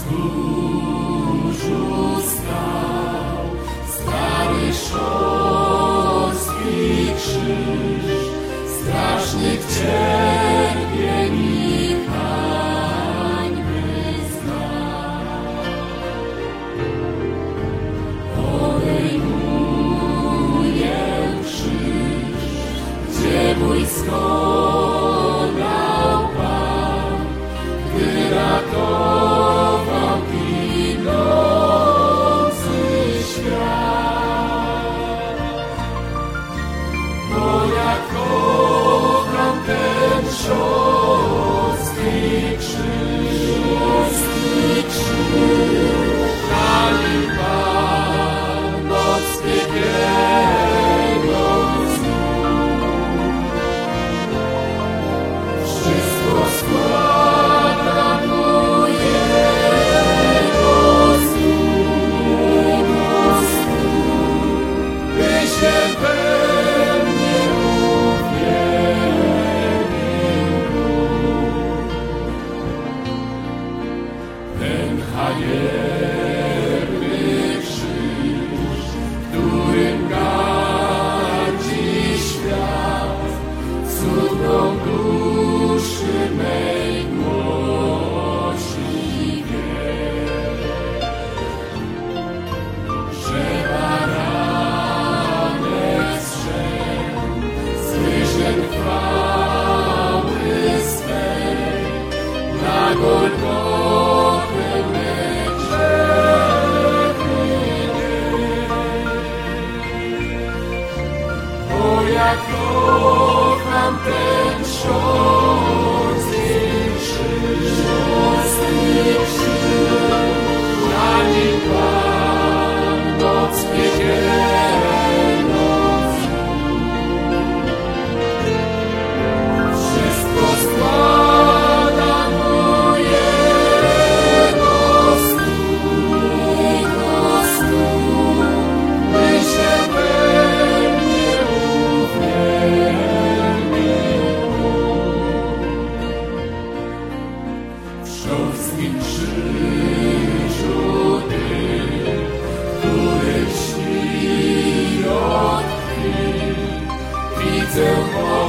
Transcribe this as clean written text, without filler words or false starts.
wzgórzu stał stary szorstki krzyż, strasznych cierpień i hańby znał. Podejmuję krzyż, gdzie mój skonał Pan, gdy ratował ginący świat. Bo ja kocham ten szorstki krzyż, na nim Pan moc piekielną znów. Wszystko składam mu Jego stóp, by się we mnie uwielbił. Ten haniebny krzyż, którym gardzi świat, cudną duszy mej głosi wie, że baranek zszedł z wyżen chwały swej na Golgotę me grzechy nieść. Bo ja kocham ten szorstki krzyż, na nim Pan moc piekielną znów. Wszystko składam mu Jego stóp, by się we mnie uwielbił. W szorstkim krzyżu Ty, który lśni od krwi, widzę